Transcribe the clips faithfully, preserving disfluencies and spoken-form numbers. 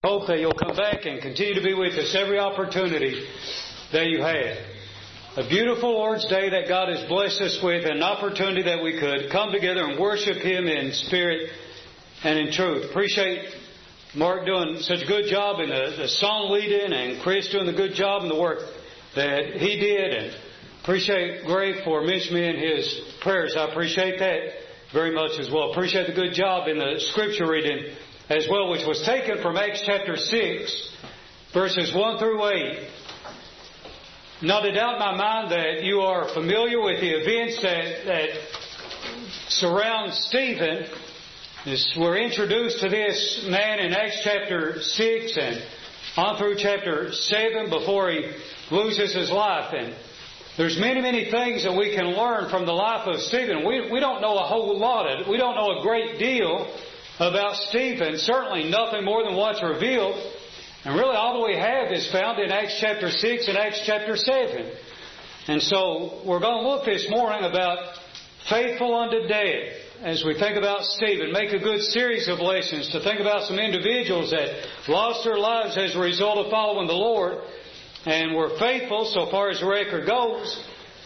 Hope that you'll come back and continue to be with us every opportunity that you have. A beautiful Lord's Day that God has blessed us with, and an opportunity that we could come together and worship Him in spirit and in truth. Appreciate Mark doing such a good job in the, the song leading, and Chris doing a good job in the work that he did, and appreciate Greg for mentioning his prayers. I appreciate that very much as well. Appreciate the good job in the scripture reading as well, which was taken from Acts chapter six, verses one through eight. Not a doubt in my mind that you are familiar with the events that, that surround Stephen. As we're introduced to this man in Acts chapter six and on through chapter seven before he loses his life. And there's many, many things that we can learn from the life of Stephen. We, we don't know a whole lot of it. We don't know a great deal about Stephen. Certainly nothing more than what's revealed. And really all that we have is found in Acts chapter six and Acts chapter seven. And so we're going to look this morning about faithful unto death. As we think about Stephen, make a good series of lessons to think about some individuals that lost their lives as a result of following the Lord and were faithful so far as the record goes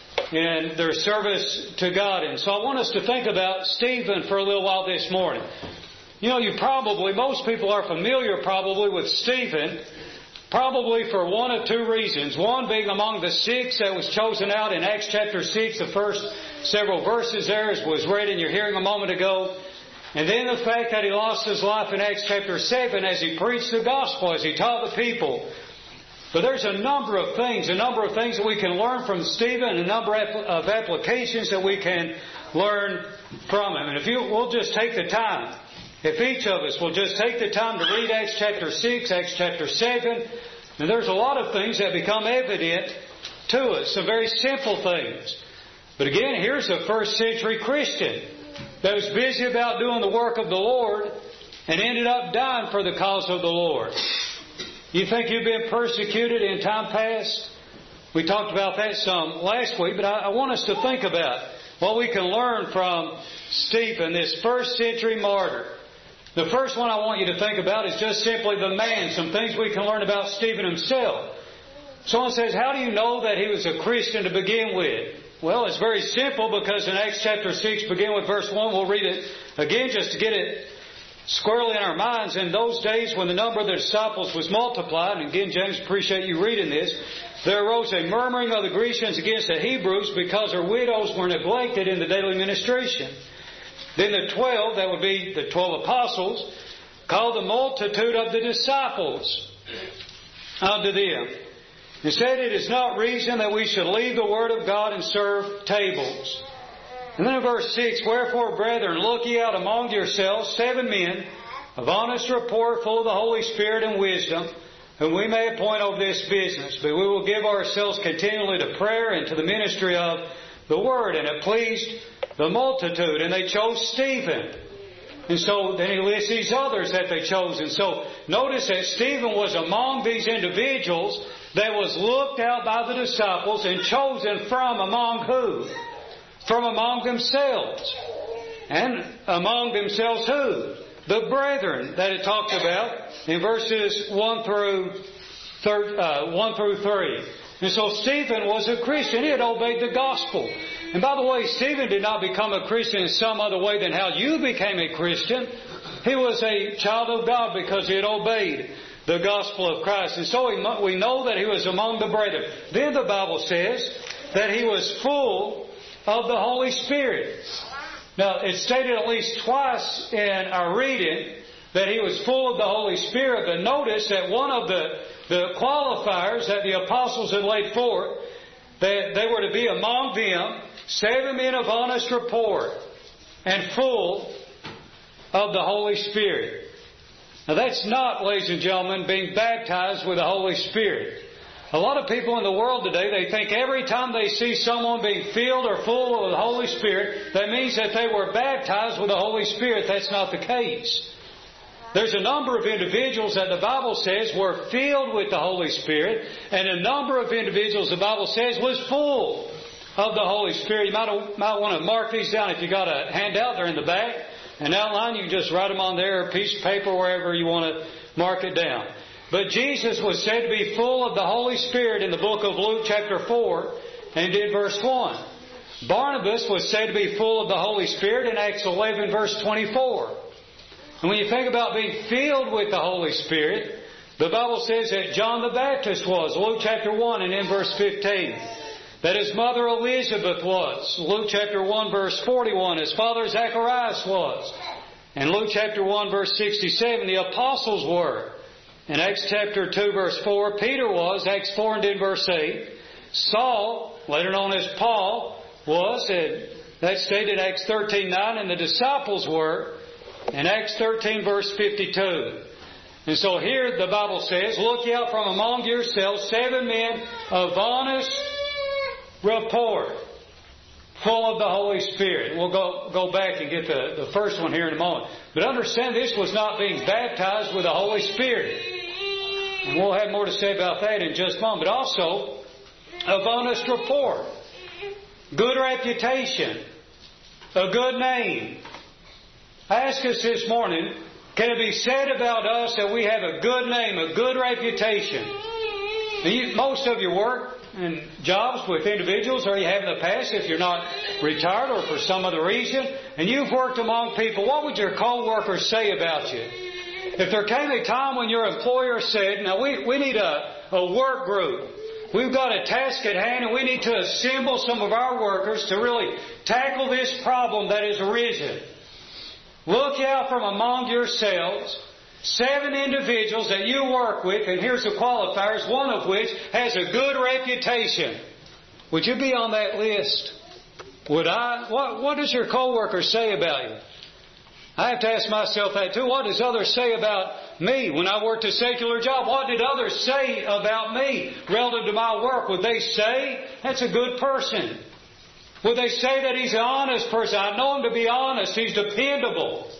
in their service to God. And so I want us to think about Stephen for a little while this morning. You know, you probably, most people are familiar probably with Stephen, probably for one of two reasons. One being among the six that was chosen out in Acts chapter six, the first several verses there, as was read in your hearing a moment ago. And then the fact that he lost his life in Acts chapter seven as he preached the gospel, as he taught the people. But there's a number of things, a number of things that we can learn from Stephen, a number of applications that we can learn from him. And if you, we'll just take the time, if each of us will just take the time to read Acts chapter six, Acts chapter seven, and there's a lot of things that become evident to us, some very simple things. But again, here's a first century Christian that was busy about doing the work of the Lord and ended up dying for the cause of the Lord. You think you've been persecuted in time past? We talked about that some last week, but I, I want us to think about what we can learn from Stephen, this first century martyr. The first one I want you to think about is just simply the man, some things we can learn about Stephen himself. Someone says, how do you know that he was a Christian to begin with? Well, it's very simple, because in Acts chapter six, begin with verse one, we'll read it again just to get it squarely in our minds. In those days when the number of the disciples was multiplied, and again, James, appreciate you reading this, there arose a murmuring of the Grecians against the Hebrews because their widows were neglected in the daily ministration. Then the twelve, that would be the twelve apostles, called the multitude of the disciples unto them, and said, it is not reason that we should leave the word of God and serve tables. And then in verse six, wherefore, brethren, look ye out among yourselves seven men of honest report, full of the Holy Spirit and wisdom, whom we may appoint over this business. But we will give ourselves continually to prayer and to the ministry of the word. And it pleased the multitude, and they chose Stephen. And so then he lists these others that they chose. And so notice that Stephen was among these individuals that was looked out by the disciples and chosen from among who? From among themselves. And among themselves who? The brethren that it talks about in verses one through thir- uh, one through three. And so Stephen was a Christian. He had obeyed the gospel. And by the way, Stephen did not become a Christian in some other way than how you became a Christian. He was a child of God because he had obeyed the gospel of Christ. And so we know that he was among the brethren. Then the Bible says that he was full of the Holy Spirit. Now, it's stated at least twice in our reading that he was full of the Holy Spirit. But notice that one of the, the qualifiers that the apostles had laid forth, that they were to be among them seven men of honest report and full of the Holy Spirit. Now that's not, ladies and gentlemen, being baptized with the Holy Spirit. A lot of people in the world today, they think every time they see someone being filled or full of the Holy Spirit, that means that they were baptized with the Holy Spirit. That's not the case. There's a number of individuals that the Bible says were filled with the Holy Spirit, and a number of individuals the Bible says was full of the Holy Spirit. You might, might want to mark these down if you got a handout there in the back. An outline, you can just write them on there, a piece of paper, wherever you want to mark it down. But Jesus was said to be full of the Holy Spirit in the book of Luke chapter four and did verse one. Barnabas was said to be full of the Holy Spirit in Acts eleven verse twenty-four. And when you think about being filled with the Holy Spirit, the Bible says that John the Baptist was, Luke chapter one and in verse fifteen. That his mother Elizabeth was, Luke chapter one verse forty-one. His father Zacharias was. In Luke chapter one verse sixty-seven, the apostles were. In Acts chapter two verse four, Peter was, Acts four and in verse eight. Saul, later known as Paul, was, and that's stated in Acts thirteen nine, and the disciples were in Acts thirteen verse fifty-two. And so here the Bible says, look ye out from among yourselves seven men of honest report, full of the Holy Spirit. We'll go, go back and get the, the first one here in a moment. But understand, this was not being baptized with the Holy Spirit. And we'll have more to say about that in just a moment. But also, of honest report, good reputation, a good name. I ask us this morning, can it be said about us that we have a good name, a good reputation? You, most of your work and jobs with individuals, or you have in the past, if you're not retired or for some other reason, and you've worked among people, what would your co-workers say about you? If there came a time when your employer said, now we, we need a, a work group. We've got a task at hand and we need to assemble some of our workers to really tackle this problem that has arisen. Look out from among yourselves seven individuals that you work with, and here's the qualifiers, one of which has a good reputation. Would you be on that list? Would I? What, what does your co-workers say about you? I have to ask myself that too. What does others say about me? When I worked a secular job, what did others say about me relative to my work? Would they say, that's a good person? Would they say that he's an honest person? I know him to be honest. He's dependable.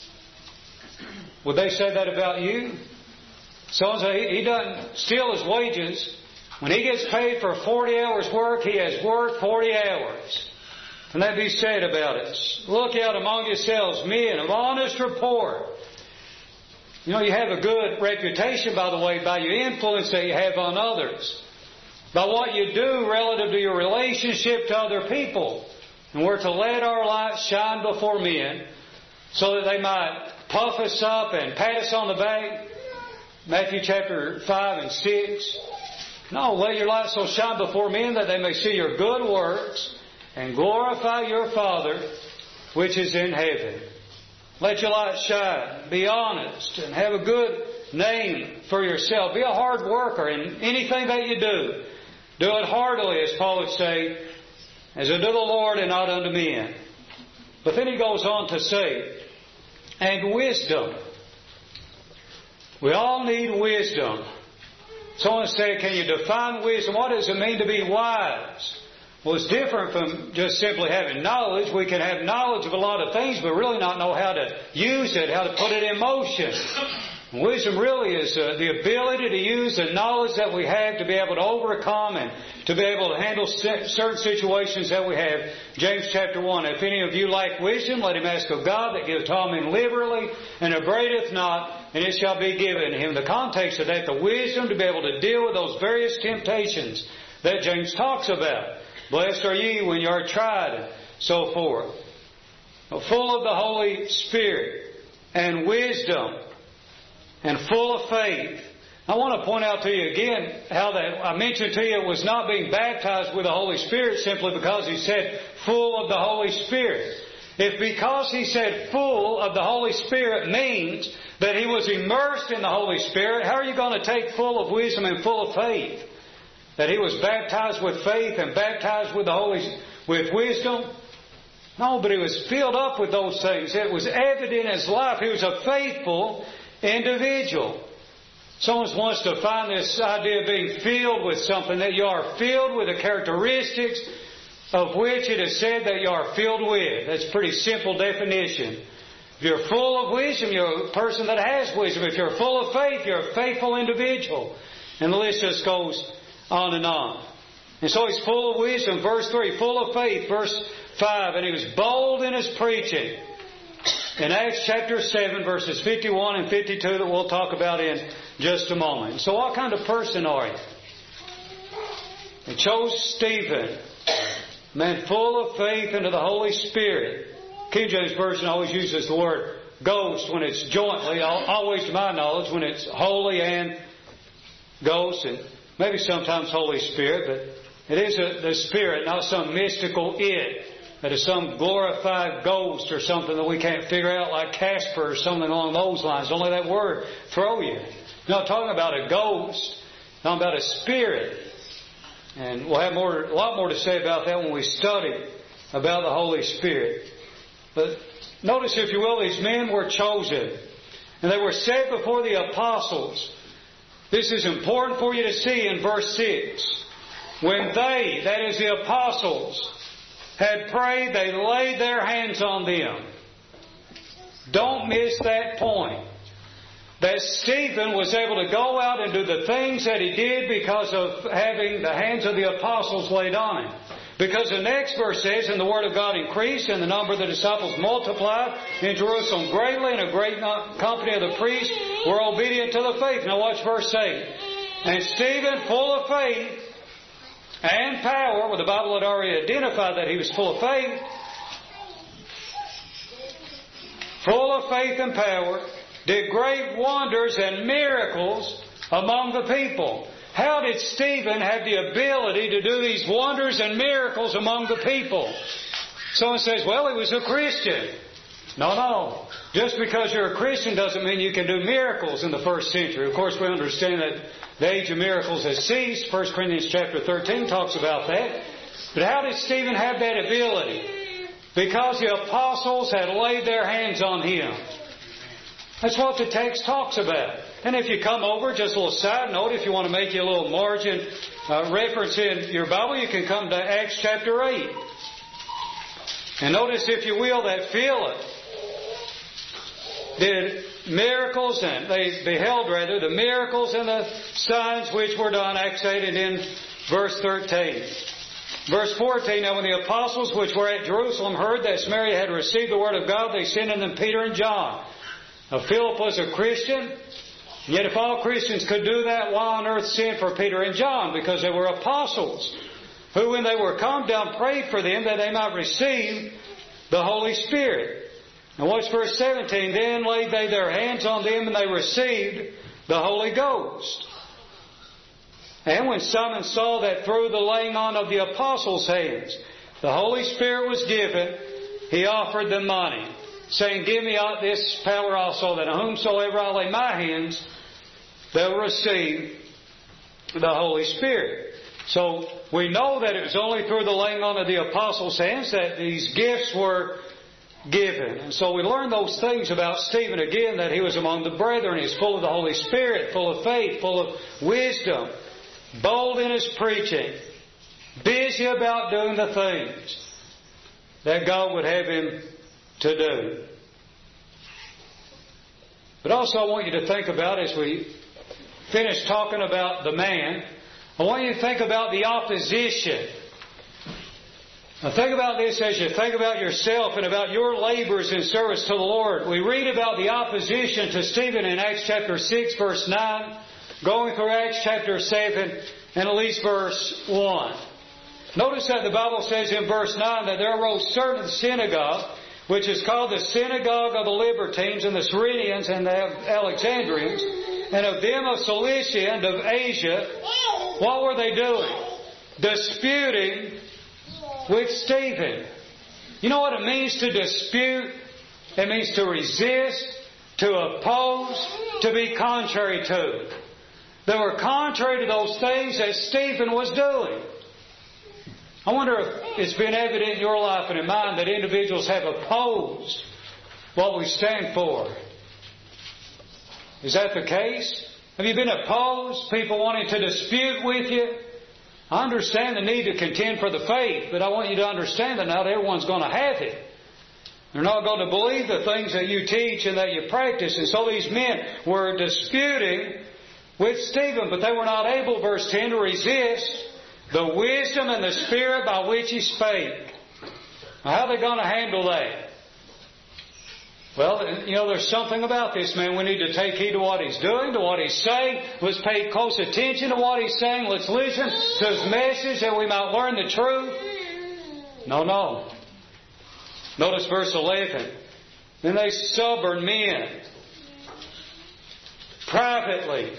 Would they say that about you? So he doesn't steal his wages. When he gets paid for forty hours work, he has worked forty hours. Can that be said about us? Look out among yourselves, men of honest report. You know, you have a good reputation, by the way, by your influence that you have on others. By what you do relative to your relationship to other people. And we're to let our light shine before men so that they might puff us up and pat us on the back. Matthew chapter five and six. No, let your light so shine before men that they may see your good works and glorify your Father which is in heaven. Let your light shine. Be honest and have a good name for yourself. Be a hard worker in anything that you do. Do it heartily, as Paul would say, as unto the Lord and not unto men. But then he goes on to say, and wisdom. We all need wisdom. Someone said, can you define wisdom? What does it mean to be wise? Well, it's different from just simply having knowledge. We can have knowledge of a lot of things, but really not know how to use it, how to put it in motion. Wisdom really is uh, the ability to use the knowledge that we have to be able to overcome and to be able to handle certain situations that we have. James chapter one, if any of you lack wisdom, let him ask of God that giveth all men liberally and upbraideth not, and it shall be given him. The context of that, the wisdom to be able to deal with those various temptations that James talks about. Blessed are ye when you are tried, and so forth. Full of the Holy Spirit and wisdom, and full of faith. I want to point out to you again how that I mentioned to you it was not being baptized with the Holy Spirit simply because he said full of the Holy Spirit. If because he said full of the Holy Spirit means that he was immersed in the Holy Spirit, how are you going to take full of wisdom and full of faith? That he was baptized with faith and baptized with the Holy with wisdom? No, but he was filled up with those things. It was evident in his life. He was a faithful individual. Someone wants to find this idea of being filled with something, that you are filled with the characteristics of which it is said that you are filled with. That's a pretty simple definition. If you're full of wisdom, you're a person that has wisdom. If you're full of faith, you're a faithful individual. And the list just goes on and on. And so he's full of wisdom. Verse three, full of faith. Verse five, and he was bold in his preaching. in Acts chapter seven, verses fifty-one and fifty-two that we'll talk about in just a moment. So what kind of person are you? He chose Stephen, a man full of faith into the Holy Spirit. King James Version always uses the word ghost when it's jointly, always to my knowledge, when it's holy and ghost, and maybe sometimes Holy Spirit, but it is a, the Spirit, not some mystical it. That is some glorified ghost or something that we can't figure out, like Casper or something along those lines. Only that word throw you. You're not talking about a ghost, talking about a spirit. And we'll have more, a lot more to say about that when we study about the Holy Spirit. But notice, if you will, these men were chosen. And they were set before the apostles. This is important for you to see in verse six. When they, that is the apostles, had prayed, they laid their hands on them. Don't miss that point. That Stephen was able to go out and do the things that he did because of having the hands of the apostles laid on him. Because the next verse says, and the word of God increased, and the number of the disciples multiplied in Jerusalem greatly, and a great company of the priests were obedient to the faith. Now watch verse eight. And Stephen, full of faith and power, well, the Bible had already identified that he was full of faith, full of faith and power, did great wonders and miracles among the people. How did Stephen have the ability to do these wonders and miracles among the people? Someone says, well, he was a Christian. No, no. Just because you're a Christian doesn't mean you can do miracles in the first century. Of course, we understand that the age of miracles has ceased. First Corinthians chapter thirteen talks about that. But how did Stephen have that ability? Because the apostles had laid their hands on him. That's what the text talks about. And if you come over, just a little side note, if you want to make you a little margin uh, reference in your Bible, you can come to Acts chapter eight. And notice, if you will, that Philip did miracles, and they beheld, rather, the miracles and the signs which were done, Acts eight, and in verse thirteen. Verse fourteen, now when the apostles which were at Jerusalem heard that Samaria had received the word of God, they sent unto them Peter and John. Now Philip was a Christian, yet if all Christians could do that, why on earth send for Peter and John? Because they were apostles, who when they were come down prayed for them that they might receive the Holy Spirit. And watch verse seventeen. Then laid they their hands on them, and they received the Holy Ghost. And when Simon saw that through the laying on of the apostles' hands the Holy Spirit was given, he offered them money, saying, give me this power also, that on whomsoever I lay my hands, they'll receive the Holy Spirit. So we know that it was only through the laying on of the apostles' hands that these gifts were given. And so we learn those things about Stephen again, that he was among the brethren. He's full of the Holy Spirit, full of faith, full of wisdom, bold in his preaching, busy about doing the things that God would have him to do. But also I want you to think about, as we finish talking about the man, I want you to think about the opposition. Now think about this as you think about yourself and about your labors in service to the Lord. We read about the opposition to Stephen in Acts chapter six, verse nine, going through Acts chapter seven, and at least verse one. Notice that the Bible says in verse nine that there arose certain of the synagogue, which is called the synagogue of the Libertines and the Cyrenians and the Alexandrians, and of them of Cilicia and of Asia. What were they doing? Disputing with Stephen. You know what it means to dispute? It means to resist, to oppose, to be contrary to. They were contrary to those things that Stephen was doing. I wonder if it's been evident in your life and in mine that individuals have opposed what we stand for. Is that the case? Have you been opposed? People wanting to dispute with you? I understand the need to contend for the faith, but I want you to understand that not everyone's going to have it. They're not going to believe the things that you teach and that you practice. And so these men were disputing with Stephen, but they were not able, verse ten, to resist the wisdom and the spirit by which he spake. Now, how are they going to handle that? Well, you know, there's something about this man. We need to take heed to what he's doing, to what he's saying. Let's pay close attention to what he's saying. Let's listen to his message that we might learn the truth. No, no. Notice verse eleven. Then they stubborn men, privately,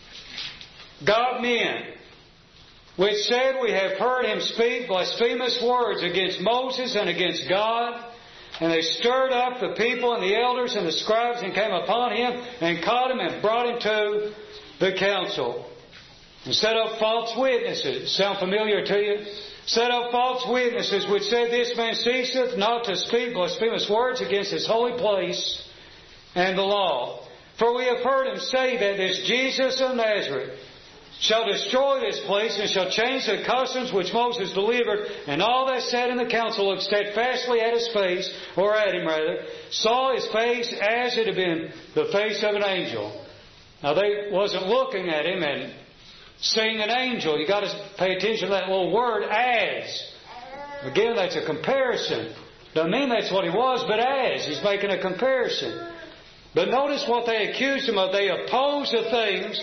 got men, which said, we have heard him speak blasphemous words against Moses and against God. And they stirred up the people and the elders and the scribes and came upon him and caught him and brought him to the council. And set up false witnesses. Sound familiar to you? Set up false witnesses which said, this man ceaseth not to speak blasphemous words against his holy place and the law. For we have heard him say that this Jesus of Nazareth shall destroy this place and shall change the customs which Moses delivered. And all that sat in the council looked steadfastly at his face, or at him rather, saw his face as it had been the face of an angel. Now they wasn't looking at him and seeing an angel. You got to pay attention to that little word, as. Again, that's a comparison. Doesn't mean that's what he was, but as. He's making a comparison. But notice what they accused him of. They opposed the things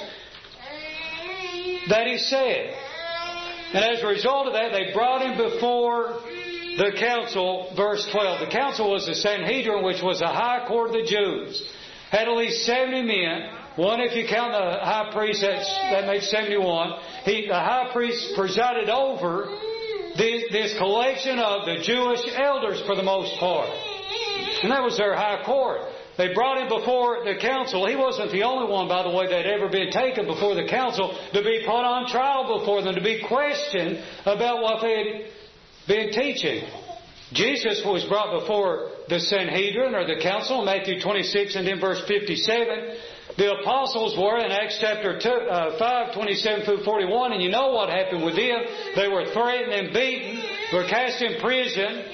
that he said. And as a result of that, they brought him before the council, verse twelve. The council was the Sanhedrin, which was the high court of the Jews. Had at least seventy men. One, if you count the high priest, that's, that makes seventy-one. He, the high priest presided over this, this collection of the Jewish elders for the most part. And that was their high court. They brought him before the council. He wasn't the only one, by the way, that had ever been taken before the council to be put on trial before them, to be questioned about what they had been teaching. Jesus was brought before the Sanhedrin, or the council, in Matthew twenty-six and in verse fifty-seven. The apostles were in Acts chapter two, uh, five, twenty-seven through forty-one, and you know what happened with them. They were threatened and beaten, were cast in prison.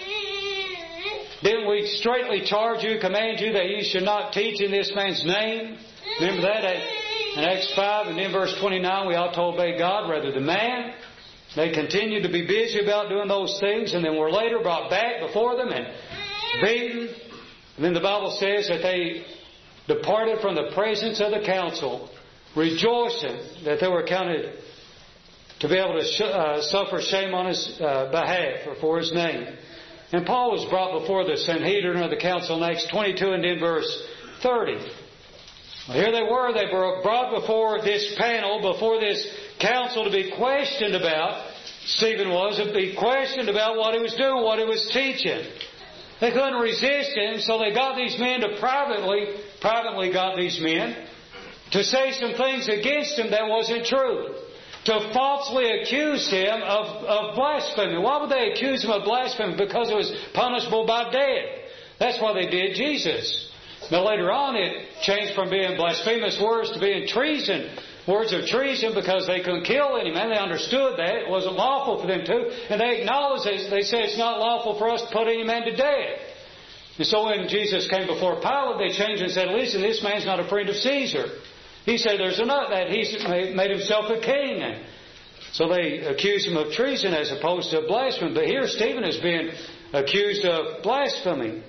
Didn't we straightly charge you, command you that you should not teach in this man's name? Remember that in Acts five and in verse twenty-nine, we ought to obey God rather than man. They continued to be busy about doing those things, and then were later brought back before them and beaten. And then the Bible says that they departed from the presence of the council, rejoicing that they were counted to be able to sh- uh, suffer shame on his uh, behalf or for his name. And Paul was brought before the Sanhedrin of the council in Acts twenty-two and in verse thirty. Well, here they were. They were brought before this panel, before this council to be questioned about. Stephen was, to be questioned about what he was doing, what he was teaching. They couldn't resist him, so they got these men to privately, privately got these men to say some things against him that wasn't true. To falsely accuse him of, of blasphemy. Why would they accuse him of blasphemy? Because it was punishable by death. That's why they did Jesus. Now later on it changed from being blasphemous words to being treason. Words of treason, because they couldn't kill any man. They understood that. It wasn't lawful for them to. And they acknowledged it. They said it's not lawful for us to put any man to death. And so when Jesus came before Pilate, they changed and said, listen, this man's not a friend of Caesar. He said there's enough that he's made himself a king. And so they accused him of treason as opposed to blasphemy. But here Stephen is being accused of blasphemy.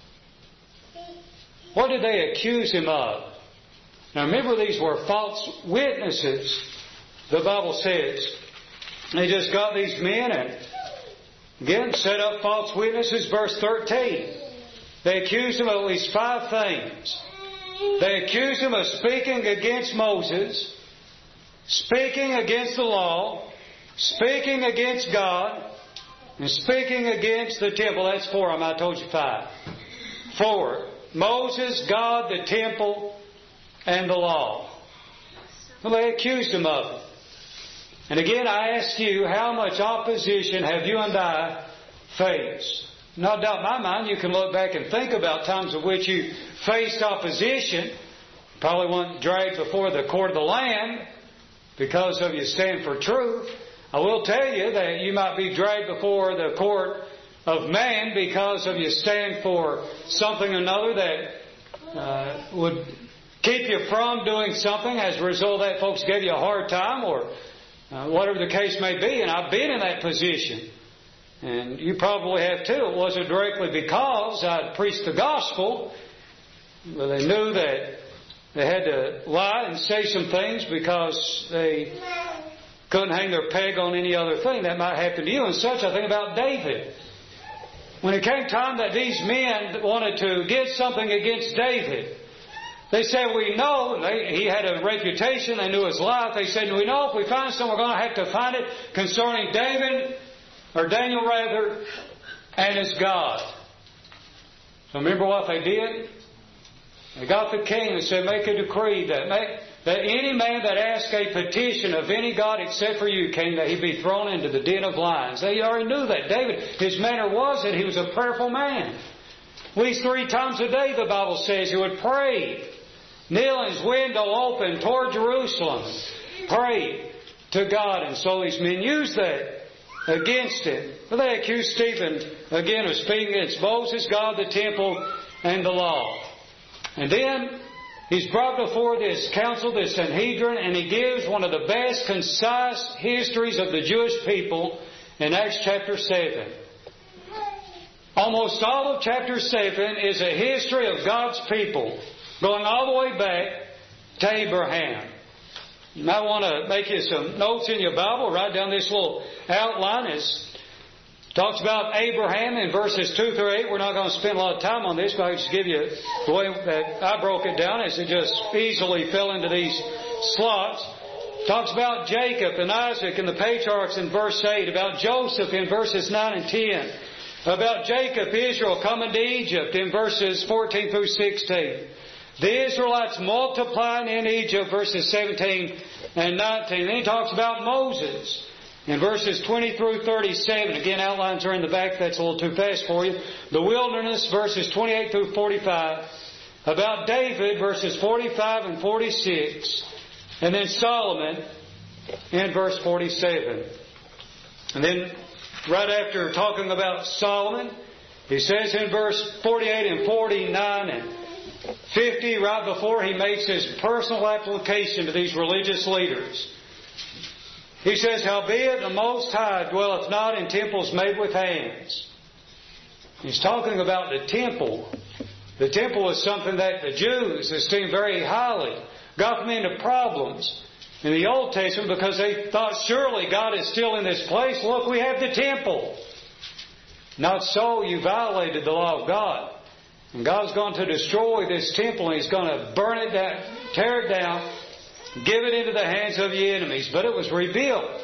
What did they accuse him of? Now remember, these were false witnesses, the Bible says. They just got these men and again set up false witnesses. Verse thirteen. They accused him of at least five things. They accused him of speaking against Moses, speaking against the law, speaking against God, and speaking against the temple. That's four of them. I told you five. Four. Moses, God, the temple, and the law. Well, they accused him of it. And again, I ask you, how much opposition have you and I faced? No doubt in my mind, you can look back and think about times in which you faced opposition. Probably weren't dragged before the court of the land because of you stand for truth. I will tell you that you might be dragged before the court of man because of you stand for something or another that uh, would keep you from doing something. As a result of that, folks gave you a hard time or uh, whatever the case may be. And I've been in that position. And you probably have too. It wasn't directly because I'd preached the gospel. Well, they knew that they had to lie and say some things because they couldn't hang their peg on any other thing that might happen to you. And such, I think about David. When it came time that these men wanted to get something against David, they said, we know, and they, he had a reputation, they knew his life. They said, we know if we find something, we're going to have to find it concerning David, or Daniel rather, and his God. So remember what they did? They got the king and said, make a decree that make, that any man that asks a petition of any God except for you, king, that he be thrown into the den of lions. They already knew that. David, his manner was that he was a prayerful man. At least three times a day, the Bible says, he would pray. Kneel in his window open toward Jerusalem. Pray to God. And so these men used that against him. But they accused Stephen again of speaking against Moses, God, the temple, and the law. And then he's brought before this council, this Sanhedrin, and he gives one of the best concise histories of the Jewish people in Acts chapter seven. Almost all of chapter seven is a history of God's people, going all the way back to Abraham. You might want to make you some notes in your Bible. Write down this little outline. It talks about Abraham in verses two through eight. We're not going to spend a lot of time on this, but I'll just give you the way that I broke it down, as it just easily fell into these slots. Talks about Jacob and Isaac and the patriarchs in verse eight. About Joseph in verses nine and ten. About Jacob, Israel coming to Egypt in verses fourteen through sixteen. The Israelites multiplying in Egypt, verses seventeen and nineteen. Then he talks about Moses in verses twenty through thirty-seven. Again, outlines are in the back. That's a little too fast for you. The wilderness, verses twenty-eight through forty-five. About David, verses forty-five and forty-six. And then Solomon in verse forty-seven. And then right after talking about Solomon, he says in verse forty-eight and forty-nine and fifty, right before he makes his personal application to these religious leaders, he says, howbeit the Most High dwelleth not in temples made with hands. He's talking about the temple. The temple was something that the Jews esteemed very highly. Got them into problems in the Old Testament because they thought, surely God is still in this place. Look, we have the temple. Not so. You violated the law of God. And God's going to destroy this temple, and He's going to burn it down, tear it down, give it into the hands of the enemies. But it was rebuilt.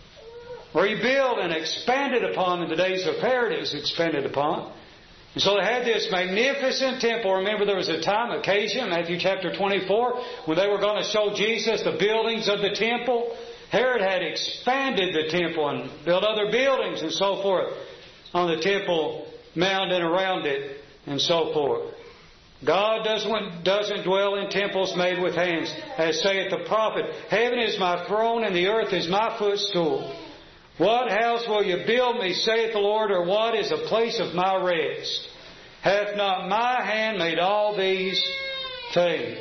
Rebuilt and expanded upon in the days of Herod. It was expanded upon. And so they had this magnificent temple. Remember, there was a time, occasion, Matthew chapter twenty-four, when they were going to show Jesus the buildings of the temple. Herod had expanded the temple and built other buildings and so forth on the temple mount and around it and so forth. God doesn't, doesn't dwell in temples made with hands, as saith the prophet. Heaven is my throne and the earth is my footstool. What house will you build me, saith the Lord, or what is a place of my rest? Hath not my hand made all these things?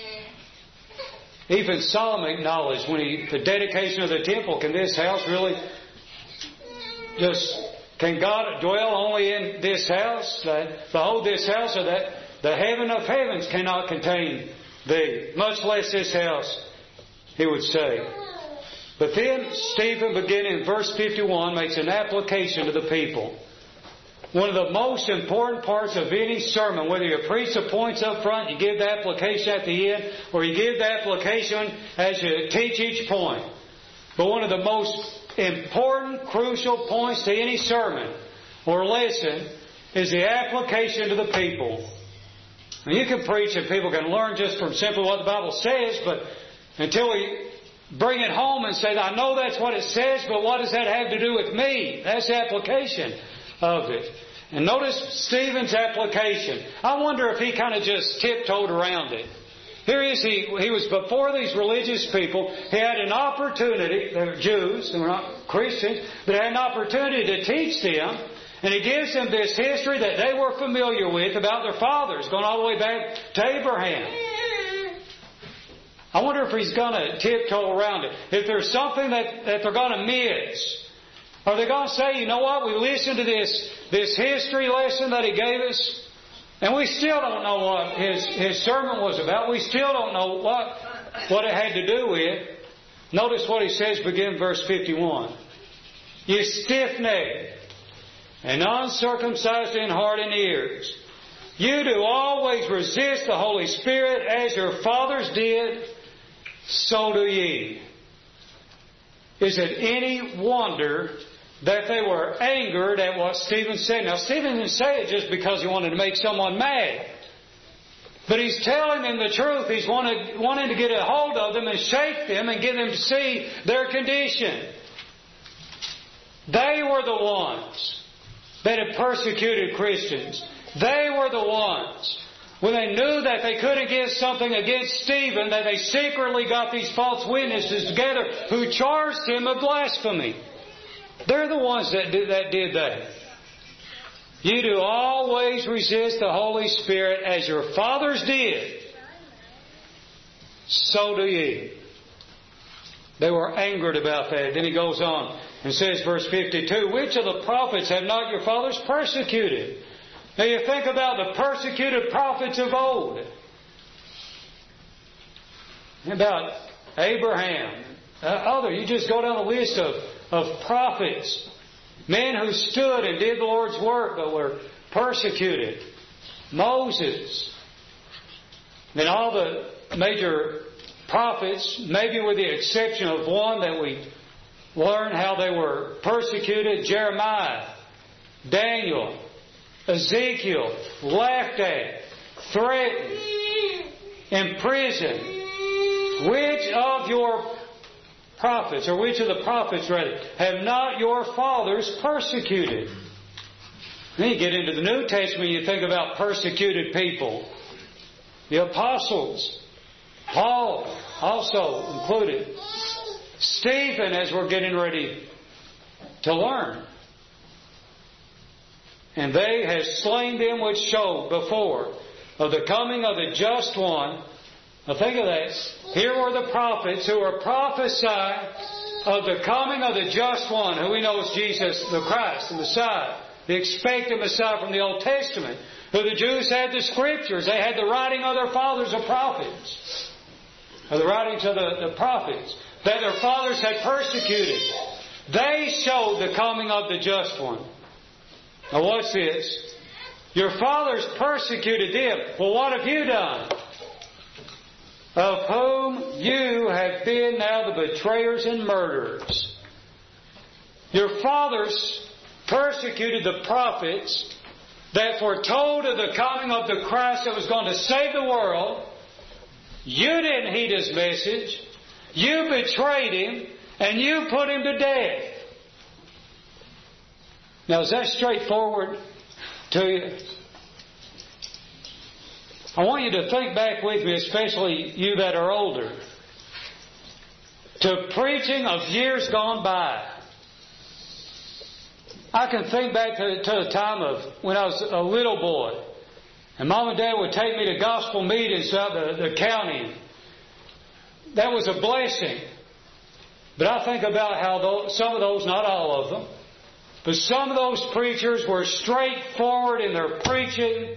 Even Solomon acknowledged when he, the dedication of the temple, can this house really just, can God dwell only in this house? That, behold, this house, or that the heaven of heavens cannot contain thee, much less this house, he would say. But then Stephen, beginning in verse fifty-one, makes an application to the people. One of the most important parts of any sermon, whether you preach the points up front, you give the application at the end, or you give the application as you teach each point. But one of the most important, crucial points to any sermon or lesson is the application to the people. Now, you can preach and people can learn just from simply what the Bible says, but until we bring it home and say, I know that's what it says, but what does that have to do with me? That's the application of it. And notice Stephen's application. I wonder if he kind of just tiptoed around it. Here he is, he, he was before these religious people. He had an opportunity, they were Jews, they were not Christians, but he had an opportunity to teach them. And he gives them this history that they were familiar with about their fathers, going all the way back to Abraham. I wonder if he's going to tiptoe around it. If there's something that, that they're going to miss, are they going to say, you know what, we listened to this, this history lesson that he gave us, And we still don't know what his, his sermon was about. We still don't know what, what it had to do with. Notice what he says, begin verse fifty-one. You stiff-necked and uncircumcised in heart and ears, you do always resist the Holy Spirit, as your fathers did, so do ye. Is it any wonder that they were angered at what Stephen said? Now, Stephen didn't say it just because he wanted to make someone mad. But he's telling them the truth. He's wanted, wanting to get a hold of them and shake them and get them to see their condition. They were the ones that had persecuted Christians. They were the ones, when they knew that they couldn't get something against Stephen, that they secretly got these false witnesses together who charged him of blasphemy. They're the ones that did that. Did that. You do always resist the Holy Spirit, as your fathers did, so do ye. They were angered about that. Then he goes on and says, verse fifty-two, which of the prophets have not your fathers persecuted? Now you think about the persecuted prophets of old. About Abraham, uh, other. You just go down the list of, of prophets. Men who stood and did the Lord's work but were persecuted. Moses. Then all the major prophets, maybe with the exception of one that we learn how they were persecuted, Jeremiah, Daniel, Ezekiel, laughed at, threatened, imprisoned. Which of your prophets, or which of the prophets rather, have not your fathers persecuted? Then you get into the New Testament, you think about persecuted people. The apostles, Paul also included. Stephen, as we're getting ready to learn. And they have slain them which showed before of the coming of the just one. Now think of that. Here were the prophets who were prophesying of the coming of the just one, who we know is Jesus the Christ, the Messiah, the expected Messiah from the Old Testament, who the Jews had the Scriptures. They had the writing of their fathers, the prophets, or the writings of the, the prophets, that their fathers had persecuted. They showed the coming of the just one. Now watch this. Your fathers persecuted them. Well, what have you done? Of whom you have been now the betrayers and murderers. Your fathers persecuted the prophets that foretold of the coming of the Christ that was going to save the world. You didn't heed His message. You betrayed Him, and you put Him to death. Now, is that straightforward to you? I want you to think back with me, especially you that are older, to preaching of years gone by. I can think back to, to the time of when I was a little boy, and Mom and Dad would take me to gospel meetings throughout the, the county. That was a blessing. But I think about how those, some of those, not all of them, but some of those preachers were straightforward in their preaching.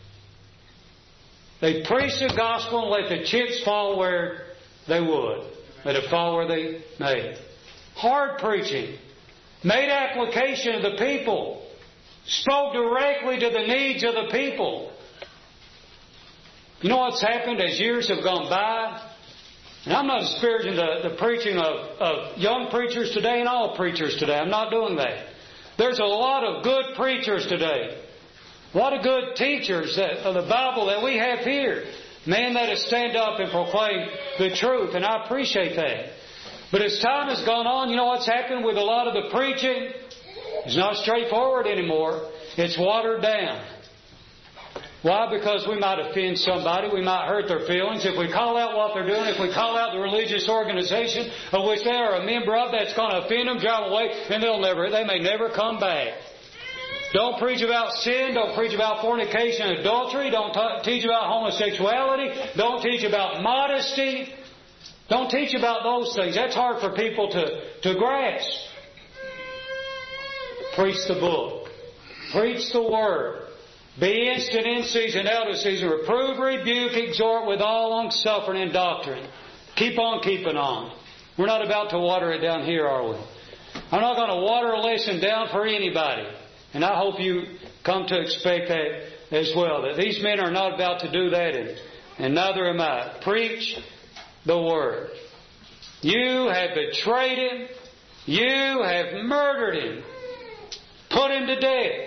They preached the gospel and let the chips fall where they would. Let it fall where they may. Hard preaching. Made application of the people. Spoke directly to the needs of the people. You know what's happened as years have gone by? And I'm not disparaging the, the preaching of, of young preachers today and all preachers today. I'm not doing that. There's a lot of good preachers today. A lot of good teachers that, of the Bible that we have here. Men that have stand up and proclaim the truth, and I appreciate that. But as time has gone on, you know what's happened with a lot of the preaching? It's not straightforward anymore. It's watered down. Why? Because we might offend somebody. We might hurt their feelings. If we call out what they're doing, if we call out the religious organization of which they are a member of, that's going to offend them, drive away, and they'll never, they may never come back. Don't preach about sin. Don't preach about fornication and adultery. Don't t- teach about homosexuality. Don't teach about modesty. Don't teach about those things. That's hard for people to, to grasp. Preach the book. Preach the Word. Be instant in season, out of season. Reprove, rebuke, exhort with all long-suffering and doctrine. Keep on keeping on. We're not about to water it down here, are we? I'm not going to water a lesson down for anybody. And I hope you come to expect that as well. That these men are not about to do that, and, and neither am I. Preach the Word. You have betrayed Him. You have murdered Him. Put Him to death.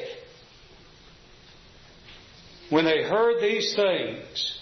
When they heard these things,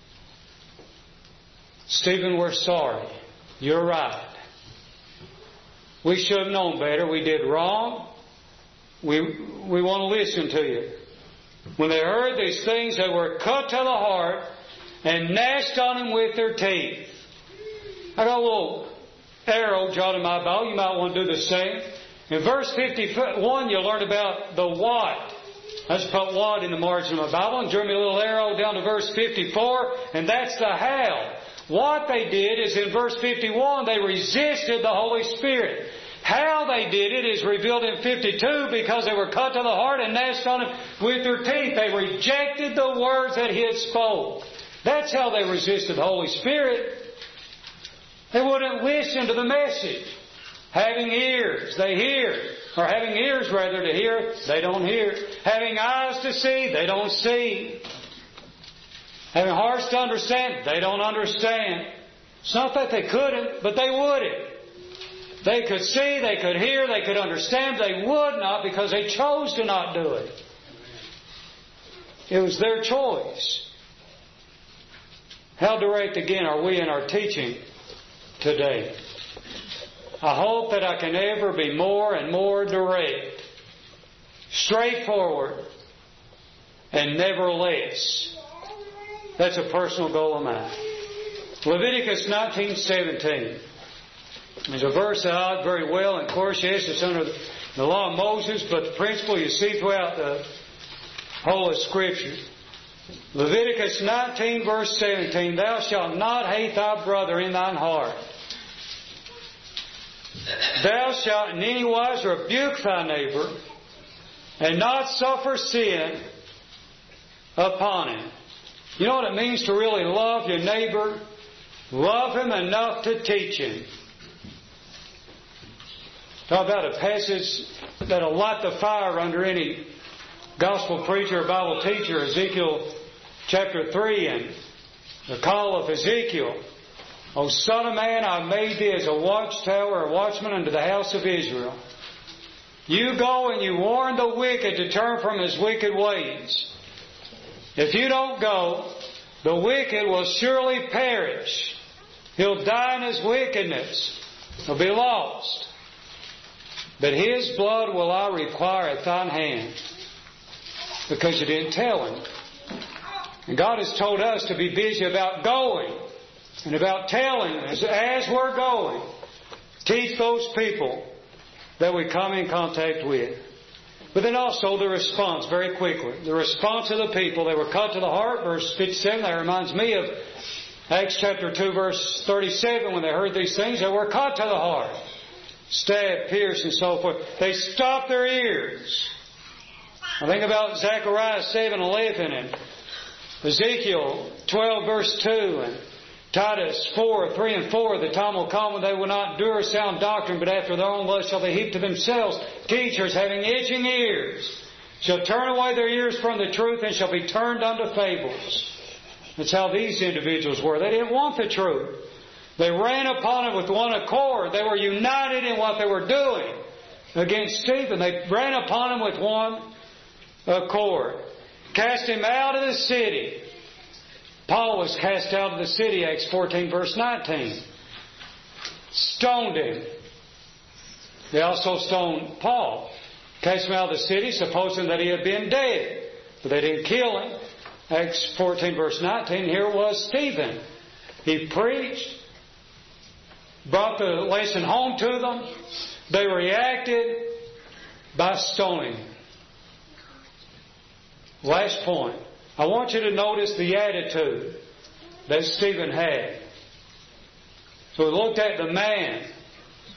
Stephen, we're sorry. You're right. We should have known better. We did wrong. We, we want to listen to you. When they heard these things, they were cut to the heart and gnashed on him with their teeth. I got a little arrow jotted in my Bible. You might want to do the same. In verse fifty-one, you'll learn about the what. I just put what in the margin of my Bible and drew me a little arrow down to verse fifty-four, and that's the how. What they did is in verse fifty-one, they resisted the Holy Spirit. How they did it is revealed in fifty-two, because they were cut to the heart and gnashed on him with their teeth. They rejected the words that he had spoke. That's how they resisted the Holy Spirit. They wouldn't listen to the message. Having ears, they hear. Or having ears, rather, to hear, they don't hear. Having eyes to see, they don't see. Having hearts to understand, they don't understand. It's not that they couldn't, but they wouldn't. They could see, they could hear, they could understand, they would not, because they chose to not do it. It was their choice. How direct, again, are we in our teaching today? I hope that I can ever be more and more direct, straightforward, and never less. That's a personal goal of mine. Leviticus nineteen seventeen. There's a verse that I like very well, and of course, yes, it's under the law of Moses, but the principle you see throughout the whole of Scripture. Leviticus nineteen, verse seventeen. Thou shalt not hate thy brother in thine heart. Thou shalt in any wise rebuke thy neighbor, and not suffer sin upon him. You know what it means to really love your neighbor? Love him enough to teach him. Talk about a passage that'll light the fire under any gospel preacher or Bible teacher. Ezekiel chapter three and the call of Ezekiel. O Son of man, I made thee as a watchtower, a watchman unto the house of Israel. You go and you warn the wicked to turn from his wicked ways. If you don't go, the wicked will surely perish. He'll die in his wickedness. He'll be lost. But his blood will I require at thine hand, because you didn't tell him. And God has told us to be busy about going and about telling as, as we're going. Teach those people that we come in contact with. But then also the response, very quickly. The response of the people. They were cut to the heart, verse fifty-seven. That reminds me of Acts chapter two, verse thirty-seven. When they heard these things, they were cut to the heart. Stabbed, pierced, and so forth. They stopped their ears. I think about Zechariah seven eleven and Ezekiel twelve, verse two, and Titus four, three and four. The time will come when they will not endure sound doctrine, but after their own lust shall they heap to themselves teachers having itching ears, shall turn away their ears from the truth, and shall be turned unto fables. That's how these individuals were. They didn't want the truth. They ran upon it with one accord. They were united in what they were doing against Stephen. They ran upon him with one accord. Cast him out of the city. Paul was cast out of the city, Acts fourteen, verse nineteen. Stoned him. They also stoned Paul. Cast him out of the city, supposing that he had been dead. But they didn't kill him. Acts fourteen, verse nineteen. Here was Stephen. He preached, brought the lesson home to them. They reacted by stoning him. Last point. I want you to notice the attitude that Stephen had. So we looked at the man,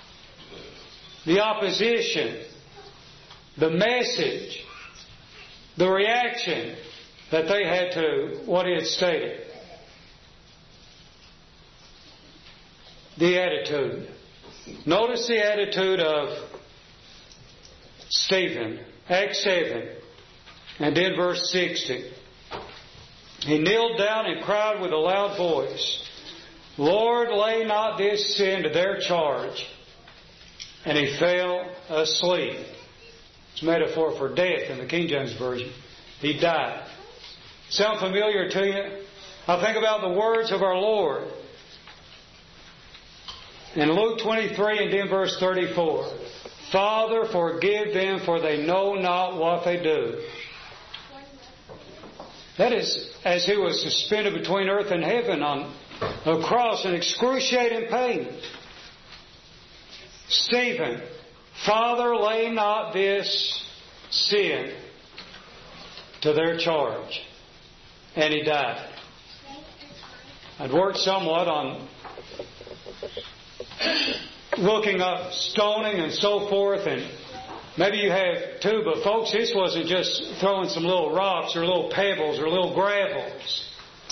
the opposition, the message, the reaction that they had to what he had stated. The attitude. Notice the attitude of Stephen. Acts seven. And then verse sixty. He kneeled down and cried with a loud voice, Lord, lay not this sin to their charge. And he fell asleep. It's a metaphor for death in the King James Version. He died. Sound familiar to you? I think about the words of our Lord in Luke twenty-three and then verse thirty-four. Father, forgive them, for they know not what they do. That is, as he was suspended between earth and heaven on a cross in excruciating pain. Stephen, Father, lay not this sin to their charge. And he died. I'd worked somewhat on looking up stoning and so forth, and maybe you have too, but folks, this wasn't just throwing some little rocks or little pebbles or little gravels.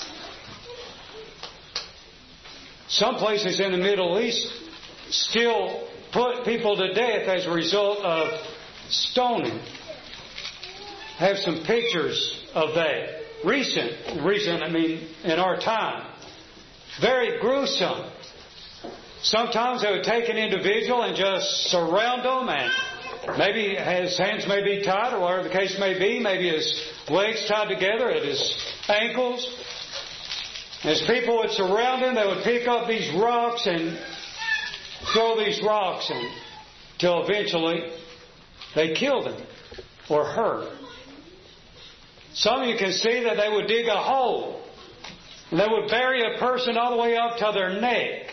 Some places in the Middle East still put people to death as a result of stoning. I have some pictures of that. Recent, recent, I mean, in our time. Very gruesome. Sometimes they would take an individual and just surround them, and maybe his hands may be tied or whatever the case may be. Maybe his legs tied together at his ankles. As people would surround him, they would pick up these rocks and throw these rocks until eventually they killed him or her. Some of you can see that they would dig a hole and they would bury a person all the way up to their neck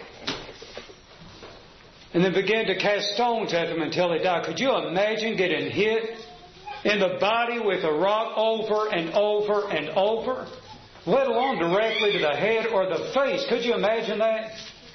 and then begin to cast stones at them until they die. Could you imagine getting hit in the body with a rock over and over and over, let alone directly to the head or the face? Could you imagine that?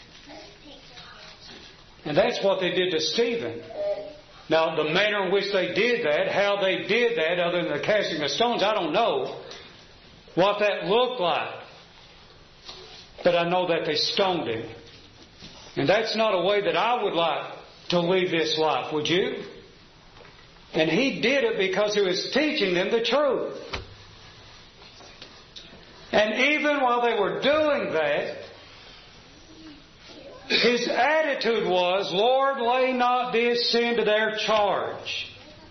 And that's what they did to Stephen. Now, the manner in which they did that, how they did that, other than the casting of stones, I don't know what that looked like. But I know that they stoned him. And that's not a way that I would like to leave this life, would you? And he did it because he was teaching them the truth. And even while they were doing that, his attitude was, Lord, lay not this sin to their charge.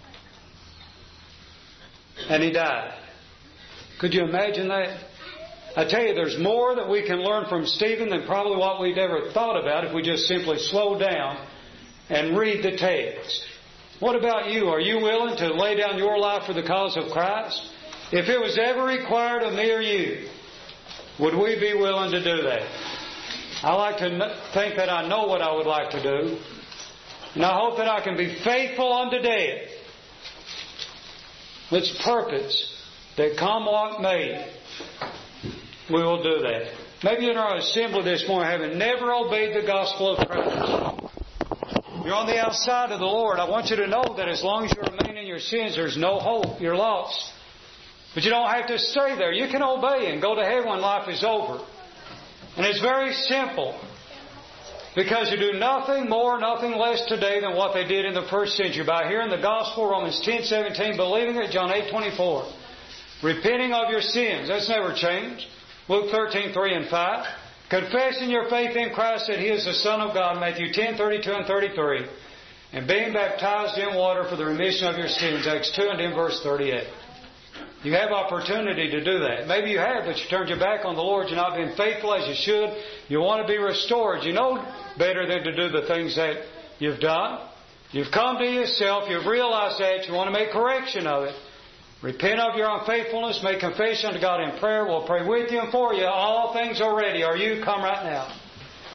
And he died. Could you imagine that? I tell you, there's more that we can learn from Stephen than probably what we'd ever thought about if we just simply slow down and read the text. What about you? Are you willing to lay down your life for the cause of Christ? If it was ever required of me or you, would we be willing to do that? I like to think that I know what I would like to do. And I hope that I can be faithful unto death. Let's purpose that come what may, we will do that. Maybe in our assembly this morning, having never obeyed the gospel of Christ, you're on the outside of the Lord. I want you to know that as long as you remain in your sins, there's no hope. You're lost. But you don't have to stay there. You can obey and go to heaven when life is over. And it's very simple. Because you do nothing more, nothing less today than what they did in the first century. By hearing the gospel, Romans ten seventeen, believing it, John eight twenty-four. Repenting of your sins. That's never changed. Luke thirteen three and five. Confessing your faith in Christ that He is the Son of God. Matthew ten thirty-two and thirty-three. And being baptized in water for the remission of your sins. Acts two and in verse thirty-eight. You have opportunity to do that. Maybe you have, but you turned your back on the Lord. You're not being faithful as you should. You want to be restored. You know better than to do the things that you've done. You've come to yourself. You've realized that. You want to make correction of it. Repent of your unfaithfulness. Make confession to God in prayer. We'll pray with you and for you. All things are ready. Are you? Come right now.